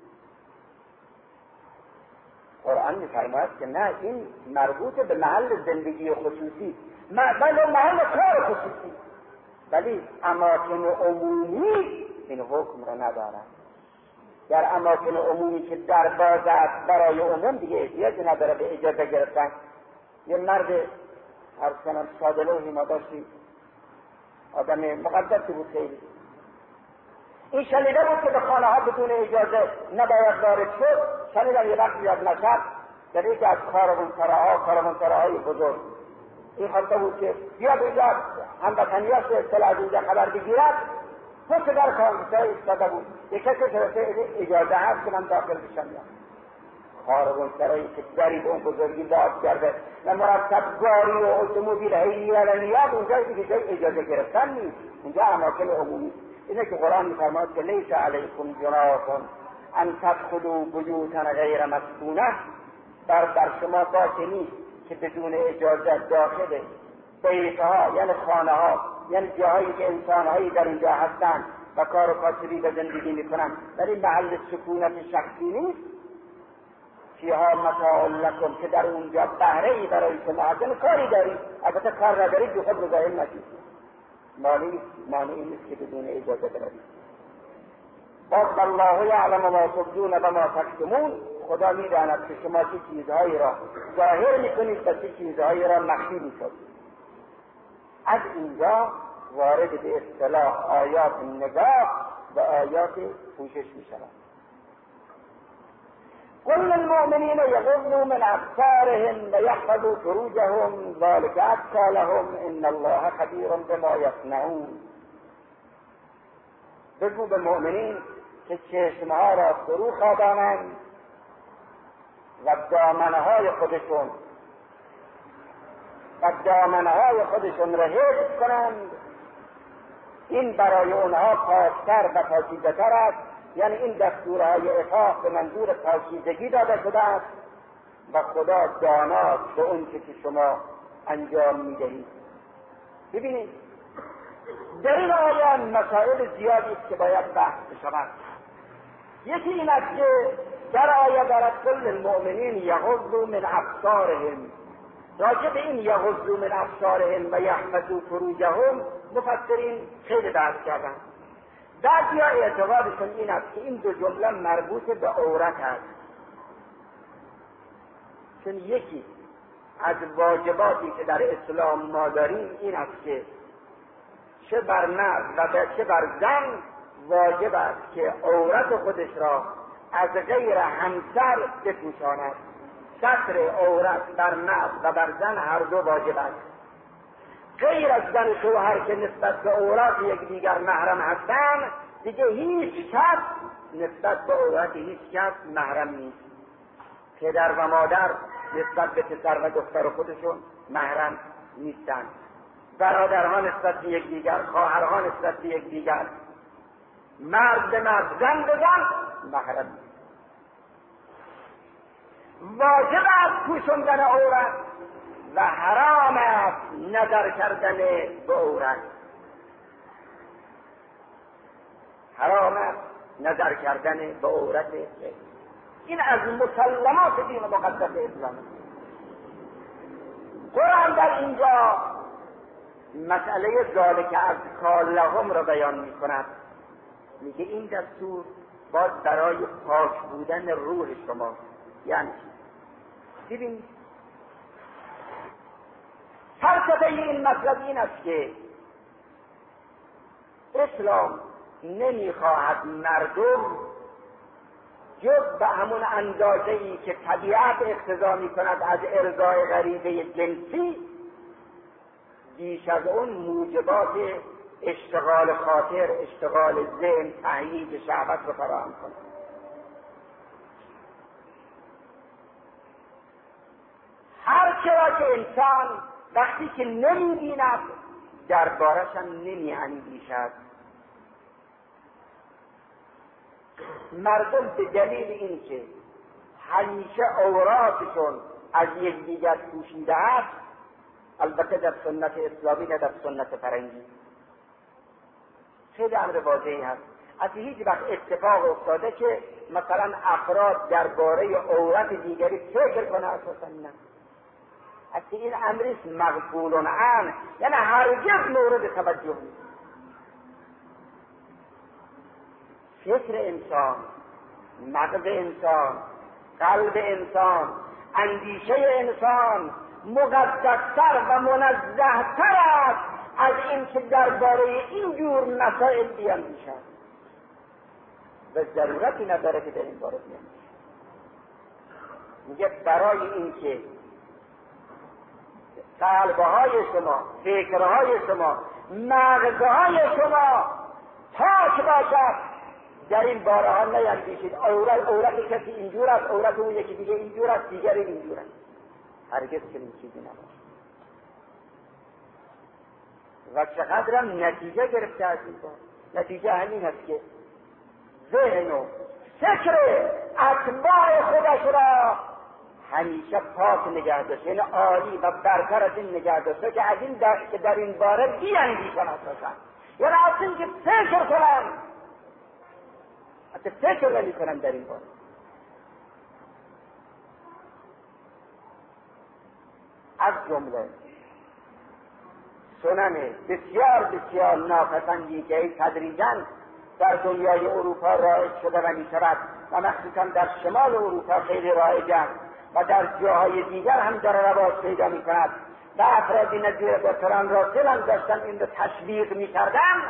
قرآن می‌فرماید که نه، این مربوط به محل زندگی خصوصی، بله محل کار خصوصی، ولی اماکن عمومی این حکم را ندارد. در اماکن عمومی که در باز است برای عموم دیگه احتیاج نداره به اجازه گرفتن. یه مرد هر کنم سادلوهی ما داشتیم، آدم مقدسی بود خیلی. این شنیده بود که به خانه ها بدون اجازه نباید وارد شد. شنیدم یه وقت یاد نشد در یکی از کاروانسراها کاروانسراهای بزرگ این خواسته بود که بیاد اینجا هموطنیاش به اصطلاح از اینجا خبر بگیرد. پشت در کاروانسرا ایستاده بود، یک کسی که اجازه هست که من داخل بشم. کاروانسرایی که دری به اون بزرگی باز کرده و مرتب گاری و اتومبیل حیرانیات، اونجا دیگه جای اجازه گرفتن نیست، اونجا اماکن عمومی. اینه که قرآن می‌فرماید که لیس علیکم جناح ان تدخلوا بیوتا غیر مسکونه، بر بر شما باطل نیست که بدون اجازه داخل بیتها، یعنی خانه ها، یعنی جاهایی که انسانهایی در اینجا هستند و کار و کاسبی و زندگی میکنن، ولی محل سکونت شخصی نیست. فیها متاع لکم، که در اونجا بهره ای برای شما هست، یعنی کاری دارید، البته کار ندارید به خود مزاحم نشید، مانعی مانعی نیست که بدون اجازه بروید. باز الله یعلم ما تبدون و ما تکتمون، خدا میداند که شما چه چیزهایی را ظاهر میکنید و چه چیزهایی را مخفی میکنید. از اینجا وارد به اصطلاح آیات نگاه و آیات پوشش میشود. قل للمؤمنین یغضوا من ابصارهم و یحفظوا فروجهم ذلک ازکی لهم ان الله خبیر بما یصنعون. بگو به مؤمنین که چشمها را فرو خوابانند و دامنهای خودشون و دامنهای خودشون را حفظ کنند. این برای اونها پاکتر و پاکیزه‌تر است، یعنی این دستورهای عفاف به منظور پاکیزگی داده شده است و خدا داناست به اون که شما انجام میدهید. ببینید در این آیه مسائل زیادی است که باید بحث بشود. یکی این است که در آیه دارد کل المؤمنین یغضوا من ابصارهم. راجع به این یغضوا من ابصارهم و یحفظوا فروجهم مفسرین خیلی بحث کردند. بعضی ها اعتقادشون این است که این دو جمله مربوط به عورت است، چون یکی از واجباتی که در اسلام ما داریم این است که چه بر مرد و چه بر زن واجب است که عورت خودش را از غیر همسر بپوشاند. ستر عورت بر مرد و بر زن هر دو واجب است. غیر از زن شوهر که نسبت به عورت یکدیگر محرم هستند، دیگه هیچ کس نسبت به عورت هیچ کس محرم نیست. پدر و مادر نسبت به پسر و دختر خودشون محرم نیستند. برادرها نسبت به یکدیگر، خواهرها نسبت به یکدیگر، مرد به مرد، زن به زن محرم نیست. واجب است پوشاندن عورت و حرام است نظر کردن به عورت. حرام است نظر کردن به عورت. این از مسلمات دین مقدس اسلام. قرآن در اینجا مسئله ذالک از کالهم را بیان می کند. میگه این دستور باید برای پاک بودن روح شما. یعنی ببین فلسفه این مطلب این است که اسلام نمیخواهد مردم جز به همون اندازه‌ای که طبیعت اقتضا میکند از ارضای غریزه جنسی، بیش از اون موجبات اشتغال خاطر، اشتغال ذهن، تهییج شهوت رو فراهم کند. هر چرا که انسان وقتی که نمی‌بیند دربارش هم نمی‌اندیشد. مردم به دلیل اینکه همیشه عوراتشون از یکدیگر پوشیده است، البته در سنت اسلامی نه در سنت فرنگی، خیلی امر واضحی هست. از هیچ وقت اتفاق افتاده که مثلا افراد درباره عورت دیگری فکر کنه؟ اساسا نه. از این امریست مغفولون عنه، یعنی هرگز مورد توجه نیست. فکر انسان، مغز انسان، قلب انسان، اندیشه انسان مقدستر و منزهتر است از این که درباره این جور مسائل بیاندیشد و ضرورتی نداره که در این باره بیاندیشد. میگه برای این که قلبهای شما، فکرهای شما، مغزهای شما پاک باشد، در این باره ها نیندیشید عورت عورت کسی اینجور است، عورت اون یکی دیگه اینجور است، دیگری اینجور است. هرگز چنین چیزی نباشد. و چقدرم نتیجه گرفته از این کار. نتیجه همین است که ذهن و فکر اتباع خودش را همیشه پاک نگه داشته، یعنی عالی و برتر از این نگه داشته که از این در... که در این باره بیاندیشن اساسا، یعنی از این که فکر کنن، حتی فکر نمی کنن در این باره. از جمله سنن بسیار بسیار ناپسندی که تدریجاً در دنیای اروپا رایج شده و می‌شود و مخصوصاً در شمال اروپا خیلی رایج است و در جاهای دیگر هم در رواج پیدا می‌کند و افرادی نظیر برتران راسل هم داشتن این رو تشویق می‌کردن،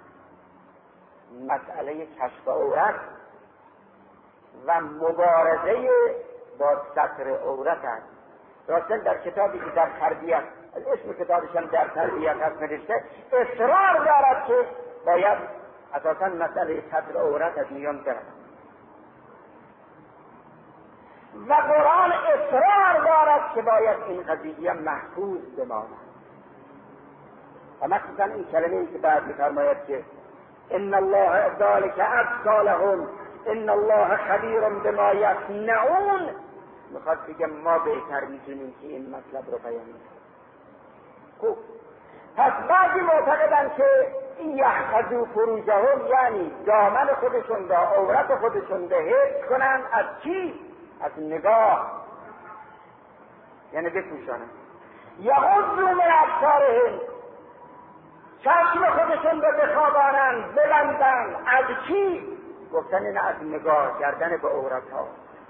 مسئله کشف عورت و مبارزه با ستر عورت است. راسل در کتابی که در تربیت، اسم کتابش هم در تربیت هست نوشته، اصرار دارد که باید اساساً مسئله ستر عورت از میان برد و قرآن اصرار دارد که باید این قضیه محفوظ بماند. و مخصوصاً این کلمه‌ای که بعد می‌فرماید که ان الله ذلك ازکی لهم ان الله خبیر بما یصنعون، میخواد بگه ما بهتر می‌دونیم که این مطلب رو بیان کنیم. خوب، پس بعضی معتقدن که این یحفظوا فروجهم، یعنی دامن خودشون را، عورت خودشون را حفظ کنن از چی؟ از نگاه، یعنی بپوشانن. یغضوا من ابصارهم، چشم خودشون رو بخوابانند، ببندند. از چی؟ گفتن این از نگاه کردن به عورتها.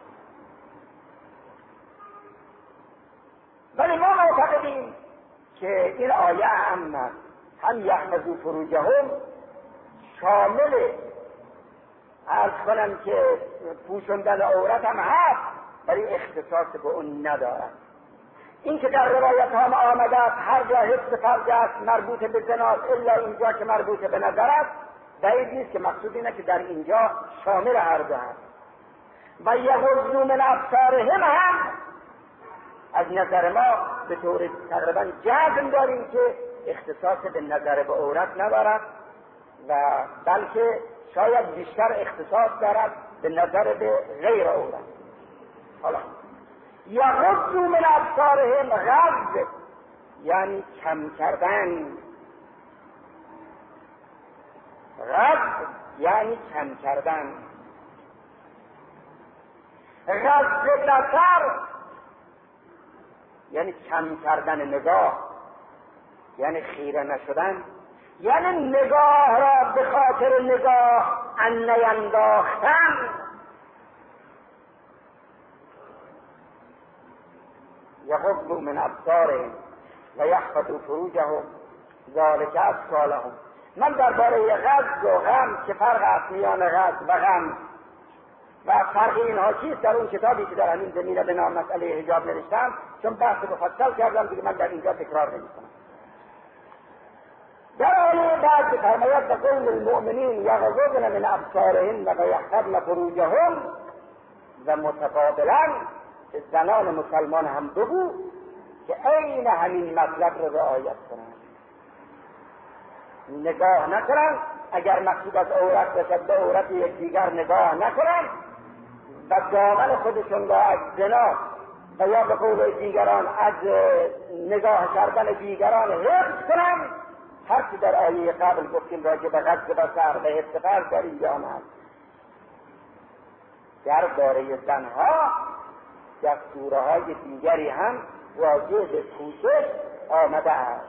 ولی ما معتقدیم که این آیه هم هم یحفظوا فروجهم شامل عرض کنم که پوشوندن عورت هم هست، ولی اختصاص به اون ندارد. این که در روایت هم آمده است هر جا حفظ فرج است مربوط به زنا الا اینجا که مربوط به نظر است، بعید نیست که مقصود اینه که در اینجا شامل هر دو هست. و یغضوا من ابصارهم هم از نظر ما به طور تقریبا جزم داریم که اختصاص به نظر به عورت ندارد و بلکه شاید بیشتر اختصاص دارد به نظر به غیر عورت. حالا یغضوا من ابصارهم، غض یعنی کم کردن، غض یعنی کم کردن. غض بصر یعنی کم کردن نگاه، یعنی خیره نشدن، یعنی نگاه را به خاطر نگاه ان نینداختن. یغضوا من ابصارهم و یحفظوا فروجهم ذلک ازکی لهم. من درباره غض و غم که فرق است میان غض و غم و فرق اینها چیست در اون کتابی که در همین زمینه به نام مسئله حجاب نوشتم، چون بحث مفصل کردم دیگه من در اینجا تکرار نمی‌کنم. در آیه بعد که فرماید به قول المؤمنین یغضضن من ابصارهن و یحفظن فروجهن، و متقابلا زنان مسلمان هم بگو که عین همین مطلب رو رعایت کنند، نگاه نکنند. اگر مقصود از عورت باشد به عورت یکدیگر نگاه نکنند و دامن خودشون را از زنا و یا به قول دیگران از نگاه کردن دیگران حفظ کنند. هر چی در آیه قبل گفتیم راجع به غض بصر و حفظ فرج در اینجا آمد. درباره زنها دستورهای دیگری هم راجع به پوشش آمده است.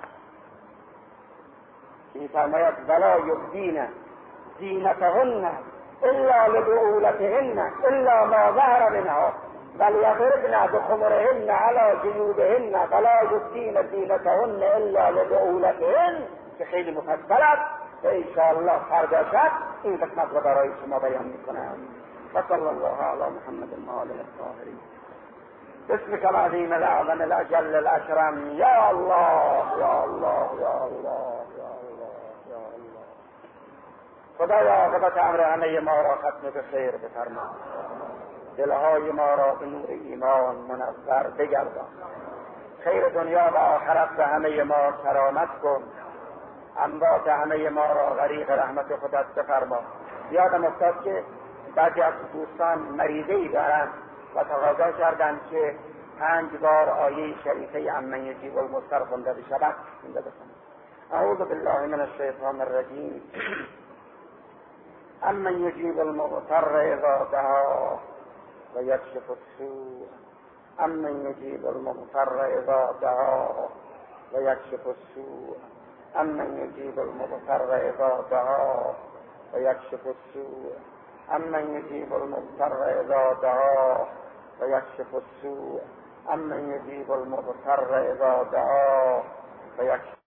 این فرماید ولا یبدین زینتهن الا لبعولتهن الا ما ظهر منها ولیضربن بخمرهن علی جیوبهن ولا یبدین زینتهن الا لبعولتهن، که خیلی مفصل است و انشاءالله فردا شب این قسمت را برای شما بیان میکنم. و صلی الله علی محمد و آله الطاهرین. بسمك العظیم الاعظم الاجل الاکرم. یا الله یا الله یا الله یا الله یا الله. خدایا عاقبت امر همه ما را ختم به خیر بفرما، دلهای ما را به نور ایمان منور بگردان، خیر دنیا و آخرت به همه ما کرامت کن، اموات همه ما را غریق رحمت خودت بفرما. یادم افتاد که بعضی از دوستان مریضه‌ای دارند و تقاضا کردند که پنج بار آیه شریفه عمن یجیب المضطر خونده بشود. خونده بکنم. اعوذ بالله من الشیطان الرجیم. عمن یجیب المضطر اذا دعاه و یکشف السوء. عمن یجیب المضطر اذا دعاه و یکشف السوء. عمن یجیب المضطر اذا دعاه و یکشف السوء. عمن یجیب المضطر اذا دعاه و یکشف السوء. عمن یجیب المضطر اذا دعاه و یکشف